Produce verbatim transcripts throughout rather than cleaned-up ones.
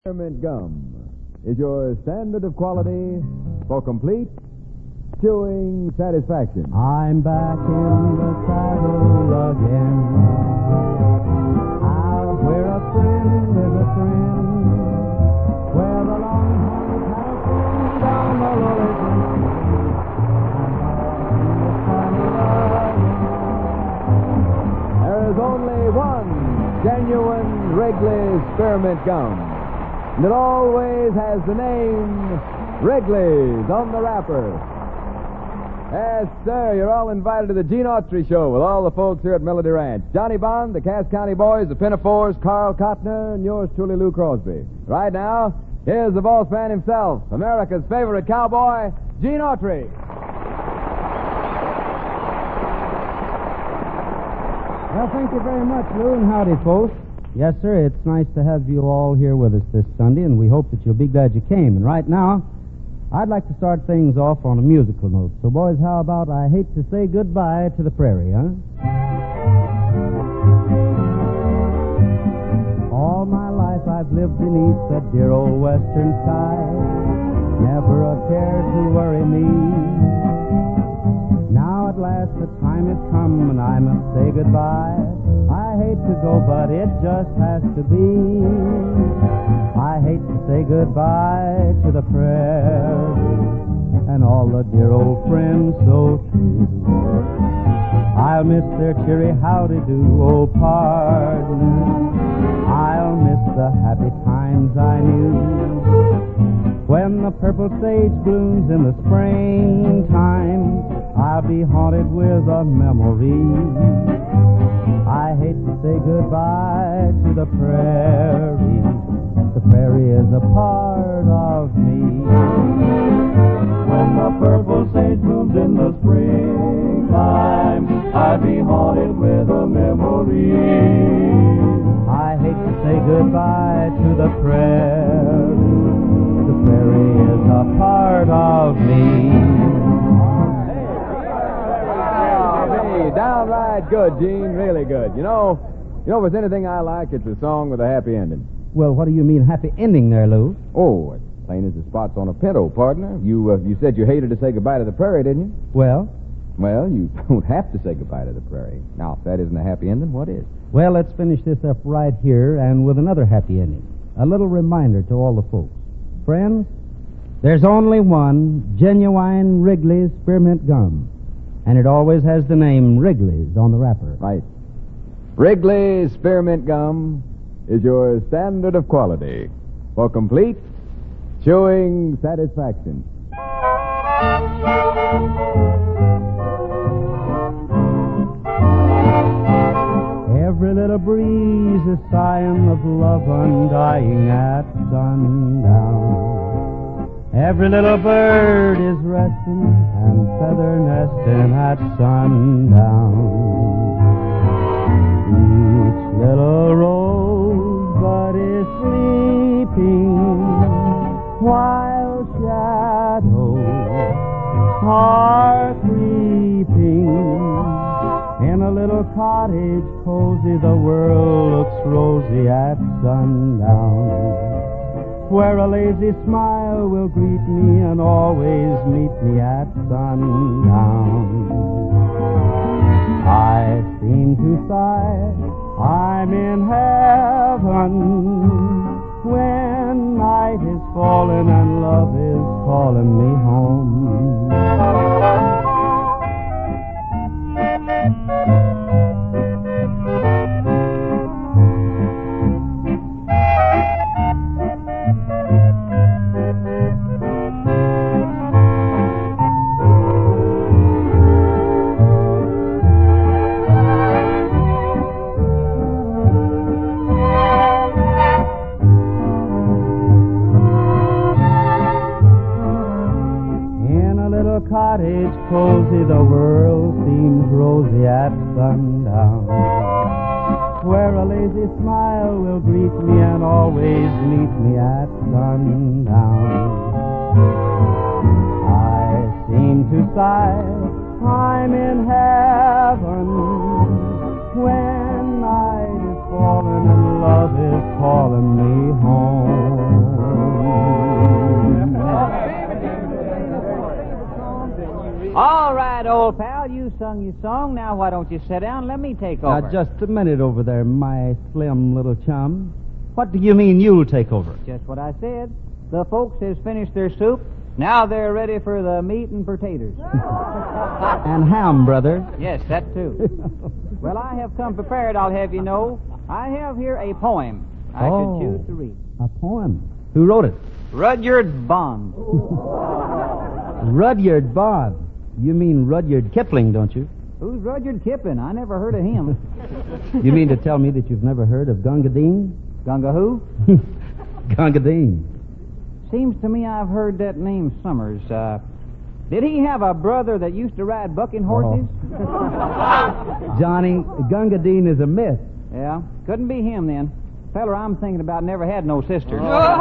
Spearmint gum is your standard of quality for complete chewing satisfaction. I'm back in the saddle again. Out where a friend is a friend, where the long haunted house down the lowest There is only one genuine Wrigley Spearmint gum. And it always has the name Wrigley's on the wrapper. Yes, sir, you're all invited to the Gene Autry Show with all the folks here at Melody Ranch. Johnny Bond, the Cass County Boys, the Pinafores, Carl Cotner, and yours truly, Lou Crosby. Right now, here's the boss man himself, America's favorite cowboy, Gene Autry. Well, thank you very much, Lou, and howdy, folks. Yes, sir, it's nice to have you all here with us this Sunday, and we hope that you'll be glad you came. And right now, I'd like to start things off on a musical note. So, boys, how about I Hate to Say Goodbye to the Prairie, huh? All my life I've lived beneath that dear old western sky, never a care to worry me. Now at last the time has come and I must say goodbye. I hate to go, but it just has to be. I hate to say goodbye to the prairie and all the dear old friends so true. I'll miss their cheery howdy-do, oh pardon. I'll miss the happy times I knew when the purple sage blooms in the springtime. I'll be haunted with a memory. I hate to say goodbye to the prairie. The prairie is a part of me. When the purple sage blooms in the springtime, I'll be haunted with a memory. I hate to say goodbye to the prairie. The prairie is a part of me. Downright good, Gene. Really good. You know, you know, if there's anything I like, it's a song with a happy ending. Well, what do you mean, happy ending there, Lou? Oh, it's plain as the spots on a pinto, partner. You uh, you said you hated to say goodbye to the prairie, didn't you? Well? Well, you don't have to say goodbye to the prairie. Now, if that isn't a happy ending, what is? Well, let's finish this up right here and with another happy ending. A little reminder to all the folks. Friends, there's only one genuine Wrigley Spearmint gum. And it always has the name Wrigley's on the wrapper. Right. Wrigley Spearmint Gum is your standard of quality for complete chewing satisfaction. Every little breeze is sighing of love undying at sundown. Every little bird is resting and feather nesting at sundown. Each little rosebud is sleeping while shadows are creeping. In a little cottage cozy, the world looks rosy at sundown, where a lazy smile will greet me and always meet me at sundown. I seem to sigh, I'm in heaven, when night is falling and love is calling me home. Cottage cozy, the world seems rosy at sundown, where a lazy smile will greet me and always meet me at sundown. I seem to sigh, I'm in heaven, when night is falling and love is calling me home. old pal, you sung your song. Now why don't you sit down and let me take over? Now, just a minute over there, my slim little chum. What do you mean you'll take over? Just what I said. The folks has finished their soup. Now they're ready for the meat and potatoes. And ham, brother. Yes, that too. Well, I have come prepared, I'll have you know. I have here a poem I Oh. should choose to read. A poem. Who wrote it? Rudyard Bond. Rudyard Bond. You mean Rudyard Kipling, don't you? Who's Rudyard Kipling? I never heard of him. You mean to tell me that you've never heard of Gunga Din? Gunga who? Gunga Din. Seems to me I've heard that name Summers. Uh, did he have a brother that used to ride bucking horses? Johnny, Gunga Din is a myth. Yeah, couldn't be him then. Feller I'm thinking about never had no sisters.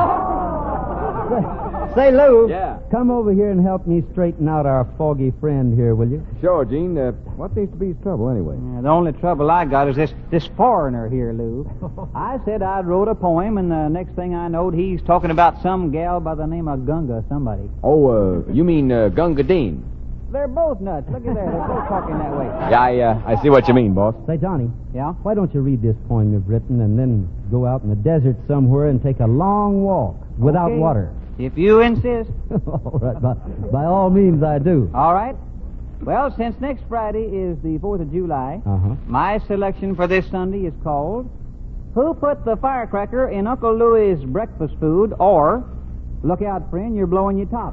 Say, Lou. Yeah. Come over here and help me straighten out our foggy friend here, will you? Sure, Gene. Uh, what seems to be his trouble, anyway? Yeah, the only trouble I got is this this foreigner here, Lou. I said I'd wrote a poem, and the next thing I knowed, he's talking about some gal by the name of Gunga somebody. Oh, uh, you mean uh, Gunga Din? They're both nuts. Look at there. They're both talking that way. Yeah, I, uh, I see what you mean, boss. Say, Johnny, Yeah? why don't you read this poem you've written and then go out in the desert somewhere and take a long walk without Okay. water? If you insist. All right, by, by all means I do. All right. Well, since next Friday is the fourth of July, Uh-huh. my selection for this Sunday is called Who Put the Firecracker in Uncle Louie's Breakfast Food? Or Look Out, Friend, You're Blowing Your Top.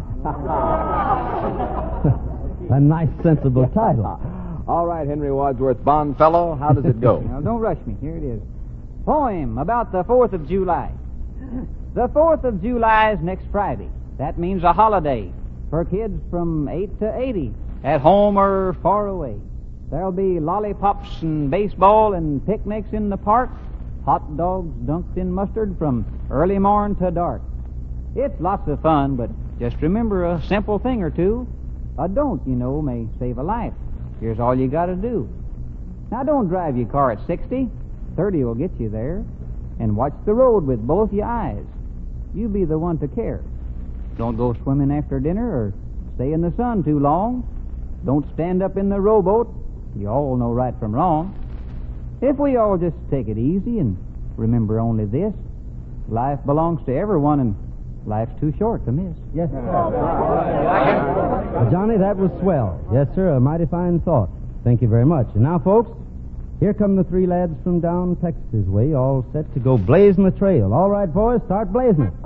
A nice, sensible title. All right, Henry Wadsworth Bondfellow, how does it go? Now, don't rush me. Here it is. Poem about the fourth of July. The fourth of July is next Friday. That means a holiday for kids from eight to eighty, at home or far away. There'll be lollipops and baseball and picnics in the park, hot dogs dunked in mustard from early morn to dark. It's lots of fun, but just remember a simple thing or two. A don't, you know, may save a life. Here's all you gotta do. Now, don't drive your car at sixty. thirty will get you there. And watch the road with both your eyes. You be the one to care. Don't go swimming after dinner or stay in the sun too long. Don't stand up in the rowboat. You all know right from wrong. If we all just take it easy and remember only this, life belongs to everyone and life's too short to miss. Yes, sir. Uh, Johnny, that was swell. Yes, sir, a mighty fine thought. Thank you very much. And now, folks, here come the three lads from down Texas way, all set to go blazing the trail. All right, boys, start blazing it.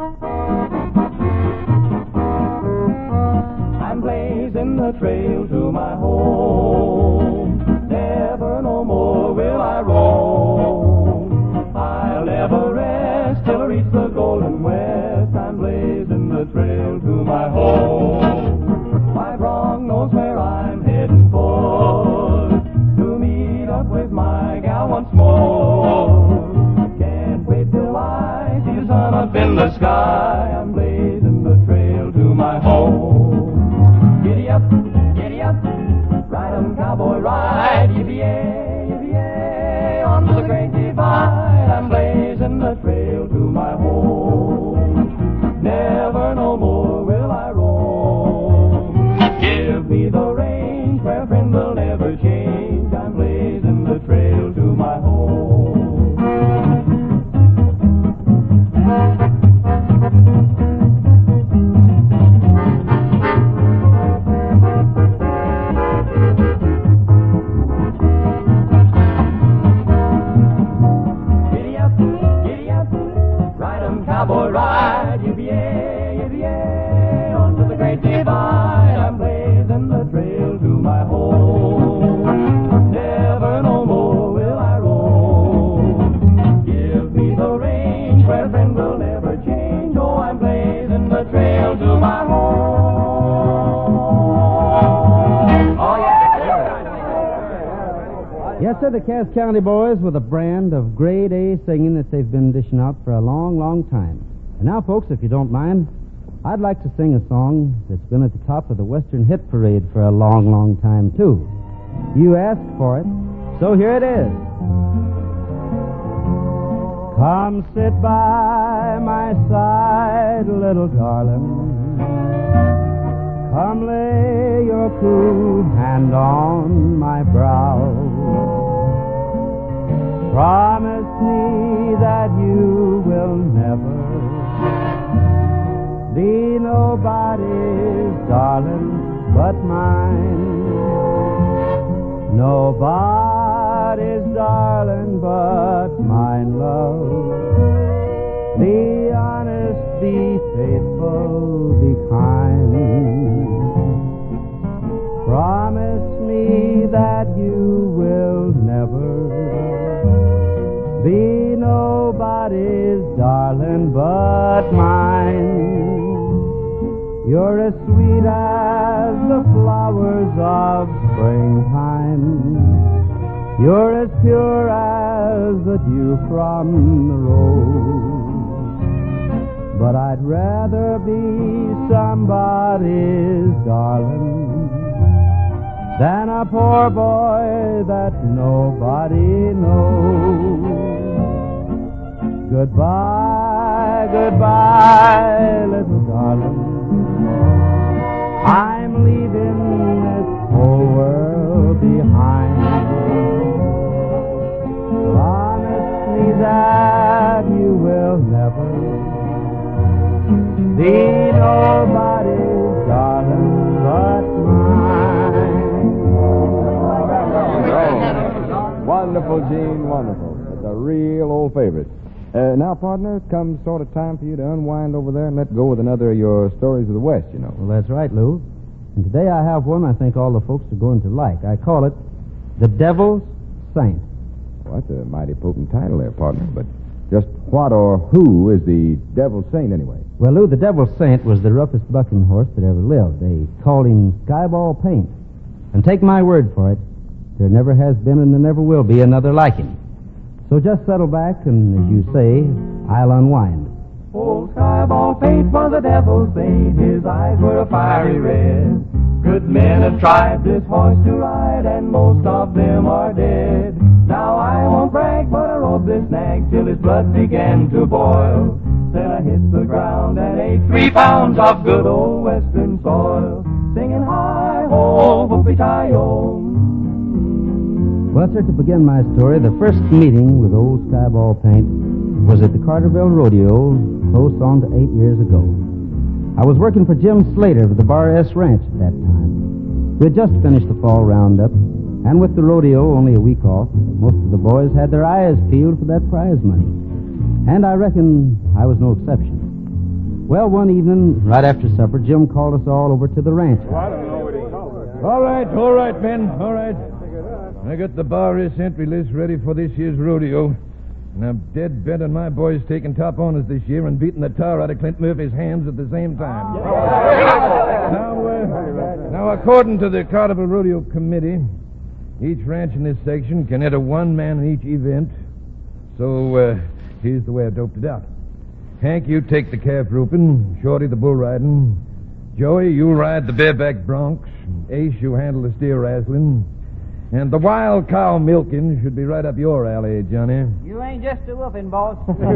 I'm blazing the trail to my home. Never no more will I roam. I'll never rest till I reach the golden west. I'm blazing the trail to my home. My bronc knows where I'm heading for, to meet up with my gal once more. Can't wait till I see the sun up in the sky. I'm blazing the trail to my home. Giddy up, giddy up, ride 'em cowboy ride. Yippee-yay, yippee-yay, on to the great divide. I'm blazing the trail to my home. Never no more will I roam. Give me the range where friend will never change. I'm blazing the trail to my home. Giddy up, giddy up, ride 'em cowboy ride. Yippee-yay, yippee-yay, on to the great divide. I'm blazing the trail to my home. Never no more will I roam. Give me the range where friend will never change. Oh, I'm blazing the trail to my home. Oh, yeah. Yes, sir, the Cass County boys with a brand of grade A singing that they've been dishing out for a long, long time. And now, folks, if you don't mind, I'd like to sing a song that's been at the top of the Western Hit Parade for a long, long time, too. You asked for it, so here it is. Come sit by my side, little darling. Come lay your cool hand on my brow. Promise me that you will never be nobody's darling but mine. Nobody's darling but mine, love. Be honest, be faithful, be kind. Promise me that you will never be nobody's darling but mine. You're as sweet as the flowers of springtime. You're as pure as the dew from the rose. But I'd rather be somebody's darling than a poor boy that nobody knows. Goodbye, goodbye, little darling. I'm leaving this whole world behind. Promise me that you will never be nobody's darling but mine. Wonderful, Gene, wonderful. It's a real old favorite. Uh, now, partner, it comes sort of time for you to unwind over there and let go with another of your stories of the West, you know. Well, that's right, Lou. And today I have one I think all the folks are going to like. I call it The Devil's Saint. Well, that's a mighty potent title there, partner, but just what or who is the Devil's Saint, anyway? Well, Lou, the Devil's Saint was the roughest bucking horse that ever lived. They called him Skyball Paint. And take my word for it, there never has been and there never will be another like him. So just settle back and, as you say, I'll unwind. Old Skyball Paint was a devil's saint. His eyes were a fiery red. Good men have tried this horse to ride, and most of them are dead. Now I won't brag, but I rode this nag till his blood began to boil. Then I hit the ground and ate three pounds of good old western soil, singing hi-ho, whoopee-tie-o. Well, sir, to begin my story, the first meeting with old Skyball Paint was at the Carterville Rodeo close on to eight years ago. I was working for Jim Slater of the Bar S Ranch at that time. We had just finished the fall roundup, and with the rodeo only a week off, most of the boys had their eyes peeled for that prize money. And I reckon I was no exception. Well, one evening, right after supper, Jim called us all over to the ranch. All right, all right, men, all right. I got the Bar S entry list ready for this year's rodeo, and I'm dead bent on my boys taking top honors this year and beating the tar out of Clint Murphy's hands at the same time. Now, uh, now, according to the Carterville Rodeo Committee, each ranch in this section can enter one man in each event. So, uh, here's the way I doped it out. Hank, you take the calf roping, Shorty the bull riding, Joey, you ride the bareback broncs, Ace, you handle the steer wrestling, and the wild cow milking should be right up your alley, Johnny. You ain't just a whooping, boss.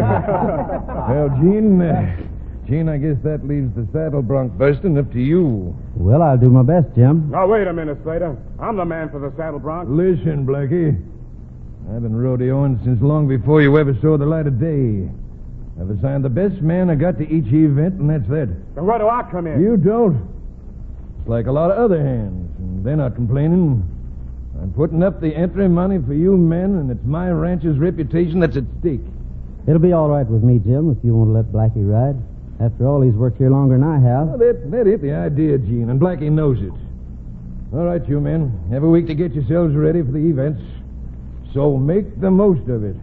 Well, Gene, uh, Gene, I guess that leaves the saddle bronc bursting up to you. Well, I'll do my best, Jim. Now, wait a minute, Slater. I'm the man for the saddle bronc. Listen, Blackie. I've been rodeoing since long before you ever saw the light of day. I've assigned the best man I got to each event, and that's that. Then where do I come in? You don't. It's like a lot of other hands, and they're not complaining. I'm putting up the entry money for you men, and it's my ranch's reputation that's at stake. It'll be all right with me, Jim, if you want to let Blackie ride. After all, he's worked here longer than I have. Well, that, that ain't the idea, Gene, and Blackie knows it. All right, you men. Have a week to get yourselves ready for the events. So make the most of it.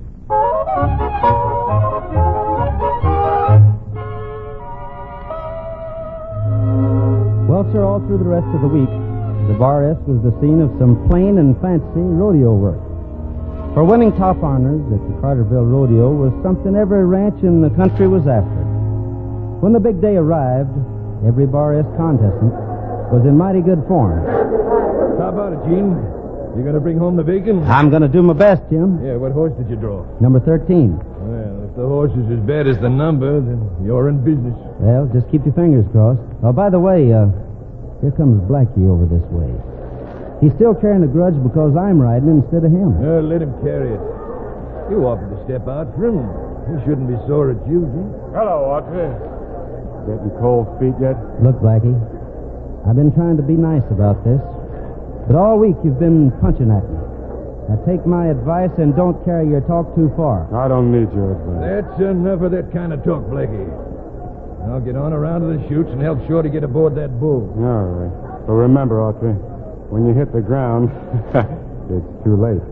Well, sir, all through the rest of the week, the Bar S was the scene of some plain and fancy rodeo work. For winning top honors at the Carterville Rodeo was something every ranch in the country was after. When the big day arrived, every Bar S contestant was in mighty good form. How about it, Gene? You gonna bring home the bacon? I'm going to do my best, Jim. Yeah, what horse did you draw? Number thirteen. Well, if the horse is as bad as the number, then you're in business. Well, just keep your fingers crossed. Oh, by the way, uh, Here comes Blackie over this way. He's still carrying a grudge because I'm riding instead of him. Uh, let him carry it. You offered to step out for him. He shouldn't be sore at you, Jim. Hello, Audrey. Getting cold feet yet? Look, Blackie, I've been trying to be nice about this, but all week you've been punching at me. Now take my advice and don't carry your talk too far. I don't need your advice. That's enough of that kind of talk, Blackie. I'll get on around to the chutes and help Shorty get aboard that bull. All right. But remember, Audrey, when you hit the ground, it's too late.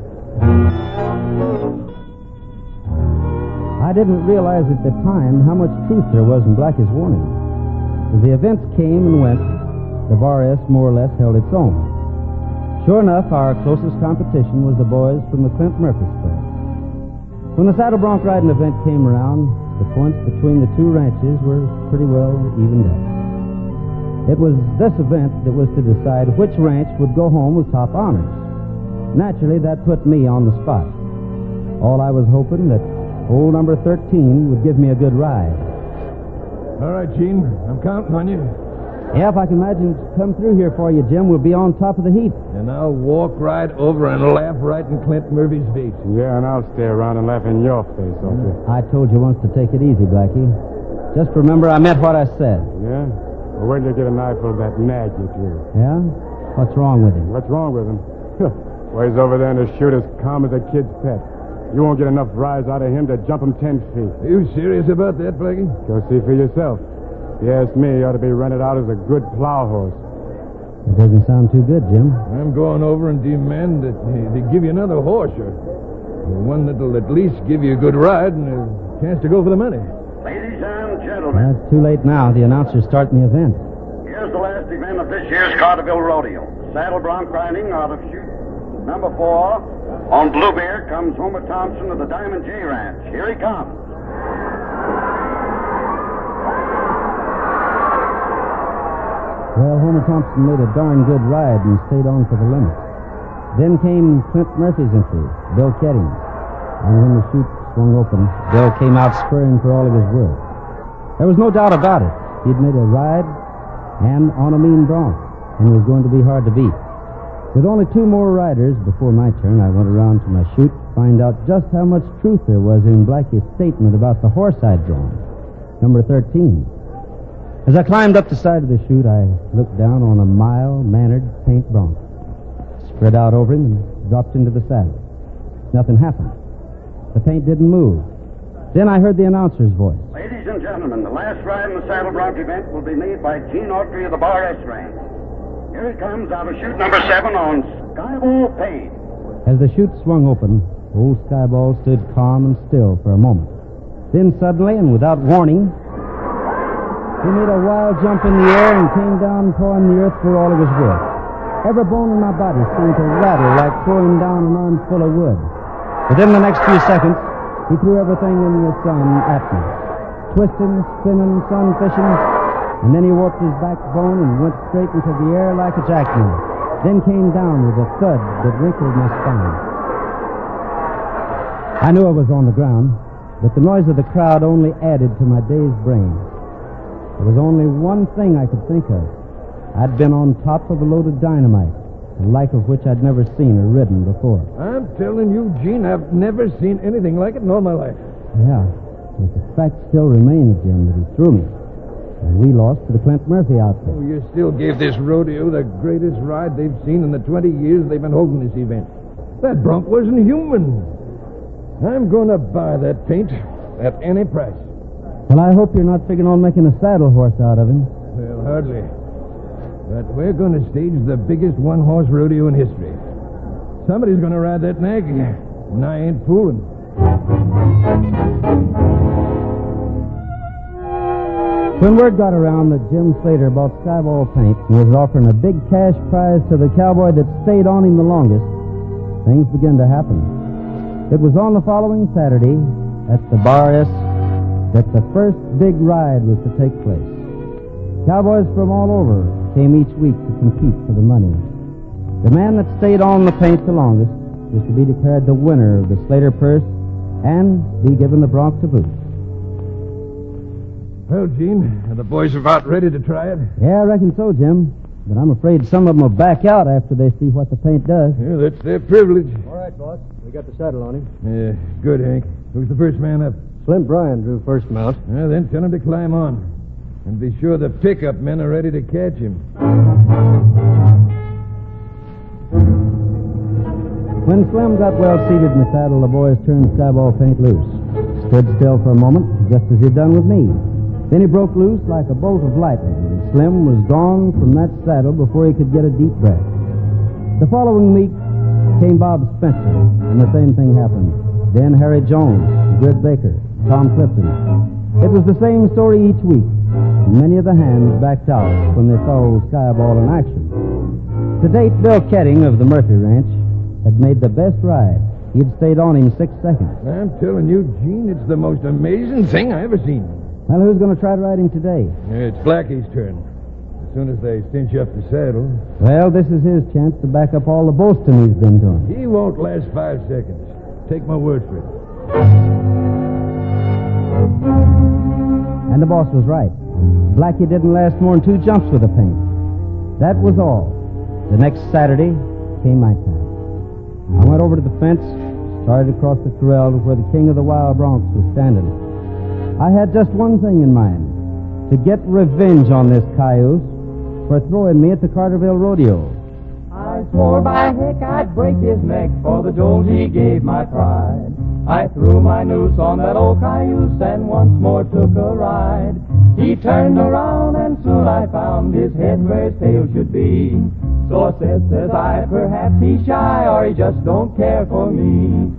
I didn't realize at the time how much truth there was in Blackie's warning. As the events came and went, the Bar S more or less held its own. Sure enough, our closest competition was the boys from the Clint Murphy spread. When the saddle bronc riding event came around, the points between the two ranches were pretty well evened up. It was this event that was to decide which ranch would go home with top honors. Naturally, that put me on the spot. All I was hoping that old number thirteen would give me a good ride. All right, Gene. I'm counting on you. Yeah, if I can imagine come through here for you, Jim, we'll be on top of the heap. And I'll walk right over and laugh right in Clint Murphy's face. Yeah, and I'll stay around and laugh in your face, Audrey. I told you once to take it easy, Blackie. Just remember I meant what I said. Yeah? Well, wait till you get an eyeful of that nag you drew. Yeah? What's wrong with him? What's wrong with him? Well, he's over there in the chute as calm as a kid's pet. You won't get enough rise out of him to jump him ten feet. Are you serious about that, Blackie? Go see for yourself. If you ask me, he ought to be rented out as a good plow horse. It doesn't sound too good, Jim. I'm going over and demand that they, they give you another horse, or one that'll at least give you a good ride and a chance to go for the money. Ladies and gentlemen, Well, it's too late now. The announcer's starting the event. here's the last event of this year's Carterville Rodeo. Saddle bronc riding out of chute number four. On Bluebeard comes Homer Thompson of the Diamond J Ranch. Here he comes. Well, Homer Thompson made a darn good ride and stayed on for the limit. Then came Clint Murphy's entry, Bill Kedding. And when the chute swung open, Bill came out spurring for all of his worth. There was no doubt about it. He'd made a ride and on a mean bronc, and was going to be hard to beat. With only two more riders before my turn, I went around to my chute to find out just how much truth there was in Blackie's statement about the horse I'd drawn, number thirteen. As I climbed up the side of the chute, I looked down on a mild-mannered paint bronc. Spread out over him and dropped into the saddle. Nothing happened. The paint didn't move. Then I heard the announcer's voice. Ladies and gentlemen, the last ride in the saddle bronc event will be made by Gene Autry of the Bar S Ranch. Here he comes out of chute number seven on Skyball Paint. As the chute swung open, old Skyball stood calm and still for a moment. Then suddenly, and without warning, he made a wild jump in the air and came down pawing the earth for all it was worth. Every bone in my body seemed to rattle like throwing down an armful of wood. Within the next few seconds, he threw everything in the sun at me, twisting, spinning, sun fishing, and then he warped his backbone and went straight into the air like a jackknife, then came down with a thud that wrinkled my spine. I knew I was on the ground, but the noise of the crowd only added to my dazed brain. There was only one thing I could think of. I'd been on top of a load of dynamite, the like of which I'd never seen or ridden before. I'm telling you, Gene, I've never seen anything like it in all my life. Yeah, but the fact still remains, Jim, that he threw me. And we lost to the Clint Murphy outfit. Oh, you still gave this rodeo the greatest ride they've seen in the twenty years they've been holding this event. That bronc wasn't human. I'm going to buy that paint at any price. Well, I hope you're not figuring on making a saddle horse out of him. Well, hardly. But we're going to stage the biggest one-horse rodeo in history. Somebody's going to ride that nag, and I ain't fooling. When word got around that Jim Slater bought Skyball Paint and was offering a big cash prize to the cowboy that stayed on him the longest, things began to happen. It was on the following Saturday at the Bar S that the first big ride was to take place. Cowboys from all over came each week to compete for the money. The man that stayed on the paint the longest was to be declared the winner of the Slater purse and be given the bronc to boot. Well, Gene, are the boys about ready to try it? Yeah, I reckon so, Jim. But I'm afraid some of them will back out after they see what the paint does. Yeah, that's their privilege. All right, boss. We got the saddle on him. Yeah, good, Hank. Who's the first man up? Slim Bryan drew first mount. Well, then tell him to climb on. And be sure the pickup men are ready to catch him. When Slim got well seated in the saddle, the boys turned Skyball paint loose. Stood still for a moment, just as he'd done with me. Then he broke loose like a bolt of lightning, and Slim was gone from that saddle before he could get a deep breath. The following week came Bob Spencer, and the same thing happened. Then Harry Jones, Grid Baker, Tom Clifton. It was the same story each week. Many of the hands backed out when they saw old Skyball in action. To date, Bill Ketting of the Murphy Ranch had made the best ride. He'd stayed on him six seconds. I'm telling you, Gene, it's the most amazing thing I ever seen. Well, who's going to try to ride him today? It's Blackie's turn. As soon as they cinch up the saddle. Well, this is his chance to back up all the boasting he's been doing. He won't last five seconds. Take my word for it. And the boss was right. Blackie didn't last more than two jumps with the paint. That was all. The next Saturday came my time. I went over to the fence, started across the corral to where the king of the wild broncs was standing. I had just one thing in mind, to get revenge on this cayuse for throwing me at the Carterville Rodeo. I swore by heck I'd break his neck for the jolt he gave my pride. I threw my noose on that old cayuse and once more took a ride. He turned around and soon I found his head where his tail should be. So I said, says I, perhaps he's shy or he just don't care for me.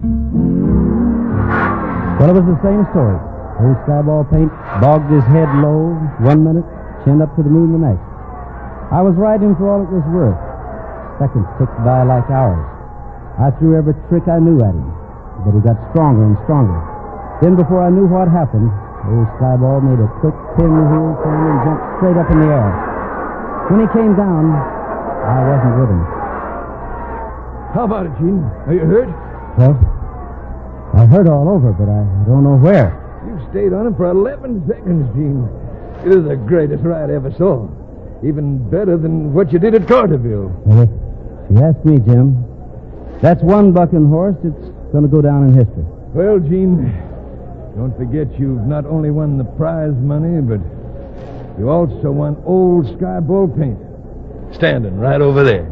Well, it was the same story. Old Skyball paint bogged his head low one minute, chin up to the moon the next. I was riding for all it was worth. Seconds ticked by like hours. I threw every trick I knew at him, but he got stronger and stronger. Then before I knew what happened, old Skyball made a quick pinwheel turn and jumped straight up in the air. When he came down, I wasn't with him. How about it, Gene? Are you hurt? Well, I hurt all over, but I don't know where. You stayed on him for eleven seconds, Gene. It is the greatest ride I ever saw. Even better than what you did at Carterville. Well, if you ask me, Jim, that's one bucking horse that's going to go down in history. Well, Gene, don't forget you've not only won the prize money, but you also won old Skyball paint. Standing right over there.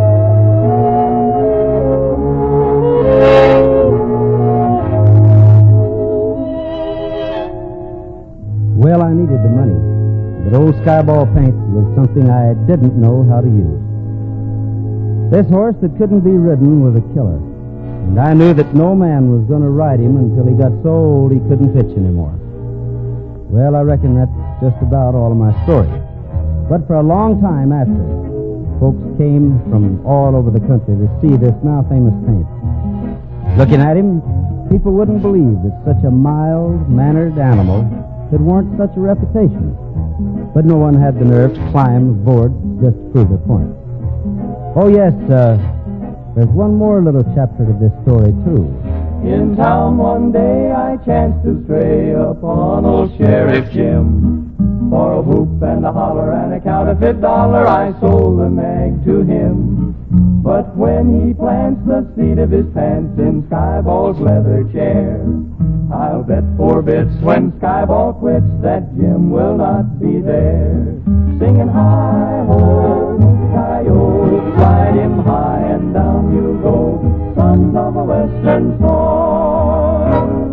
Well, I needed the money, but old Skyball paint was something I didn't know how to use. This horse that couldn't be ridden was a killer, and I knew that no man was going to ride him until he got so old he couldn't pitch anymore. Well, I reckon that's just about all of my story. But for a long time after, folks came from all over the country to see this now famous paint. Looking at him, people wouldn't believe that such a mild-mannered animal could warrant such a reputation. But no one had the nerve to climb aboard just to prove their point. Oh, yes, uh, there's one more little chapter to this story, too. In town one day I chanced to stray upon old Sheriff Jim. For a whoop and a holler and a counterfeit dollar I sold the nag to him. But when he plants the seat of his pants in Skyball's leather chair, I'll bet four bits when Skyball quits that Jim will not be there. Singing hi-ho, hi-yo, ride him high and down you go, sons of a western soil.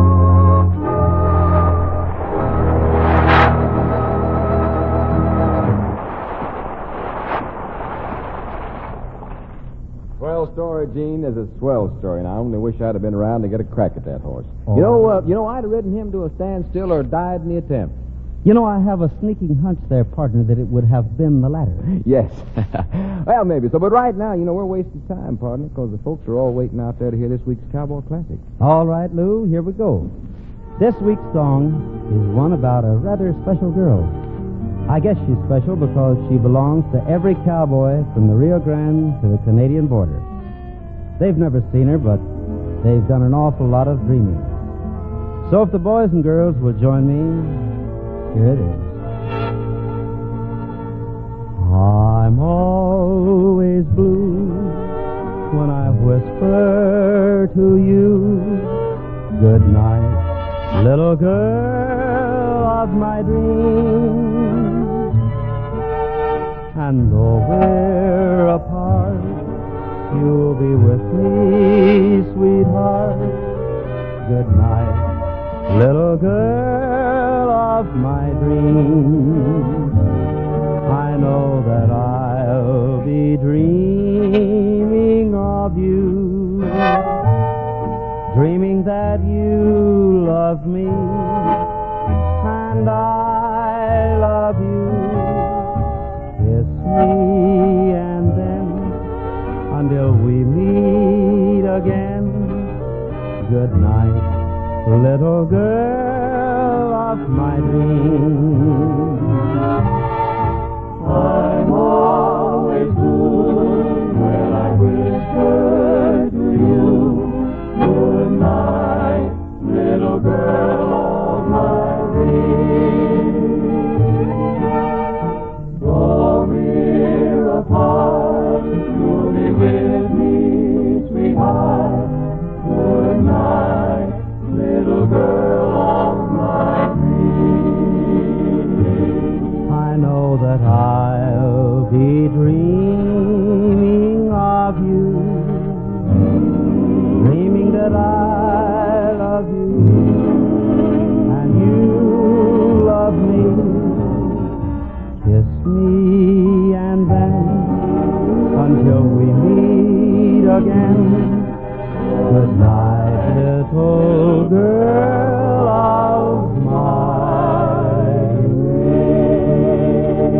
Swell story, Gene, is a swell story. And I only wish I'd have been around to get a crack at that horse. Oh. You know, uh, you know, I'd have ridden him to a standstill or died in the attempt. You know, I have a sneaking hunch there, partner, that it would have been the latter. Yes. Well, maybe so. But right now, you know, we're wasting time, partner, because the folks are all waiting out there to hear this week's Cowboy Classic. All right, Lou, here we go. This week's song is one about a rather special girl. I guess she's special because she belongs to every cowboy from the Rio Grande to the Canadian border. They've never seen her, but they've done an awful lot of dreaming. So if the boys and girls will join me, here it is. I'm to you. Good night, little girl of my dreams. And though we're apart, you'll be with me, sweetheart. Good night, little girl of my dreams. I know that I'll be dreaming of you, dreaming that you love me, and I love you. Kiss me, and then, until we meet again, good night, little girl of my dreams. I'm always blue when I whisper to you, good night, little girl of my dreams. Though we're apart, you'll be with me, sweetheart. Good night, little girl of my dreams. I know that I'll be dreaming of you, dreaming that I love you, and you love me. Kiss me, and then, until we meet again, good night, little girl of my dreams.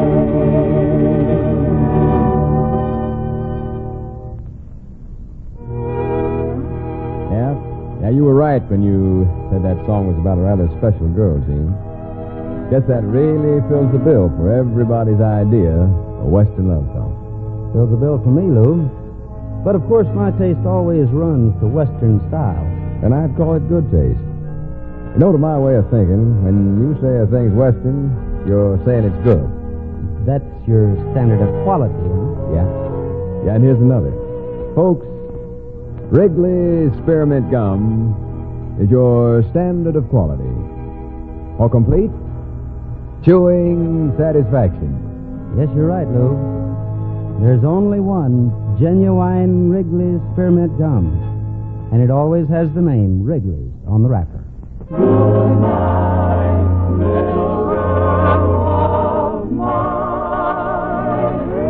Yeah, yeah, you were right when you said that song was about a rather special girl, Gene. Guess that really fills the bill for everybody's idea of a Western love song. Fills the bill for me, Lou. But of course, my taste always runs to Western style. And I'd call it good taste. You know, to my way of thinking, when you say a thing's Western, you're saying it's good. That's your standard of quality, huh? Yeah. Yeah, and here's another. Folks, Wrigley's Spearmint Gum is your standard of quality. For complete chewing satisfaction. Yes, you're right, Lou. There's only one genuine Wrigley's Spearmint Gum, and it always has the name Wrigley's on the wrapper. Good night, little girl of my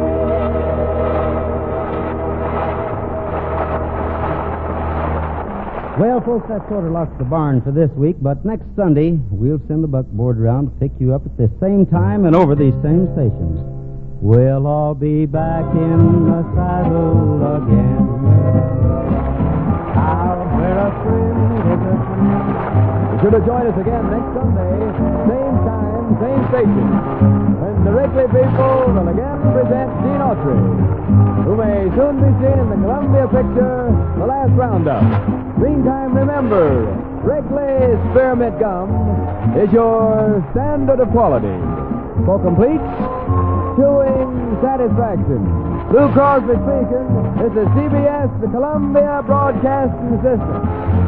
dreams. Well, folks, that sort of locks the barn for this week, but next Sunday, we'll send the buckboard around to pick you up at this same time and over these same stations. We'll all be back in the saddle again. I'll wear a friend in the Be sure to join us again next Sunday, same time, same station, when the Wrigley people will again present Gene Autry, who may soon be seen in the Columbia picture, The Last Roundup. Meantime, remember, Wrigley's Spearmint Gum is your standard of quality. For complete chewing satisfaction. Lou Crosby speaking. This is C B S, the Columbia Broadcasting System.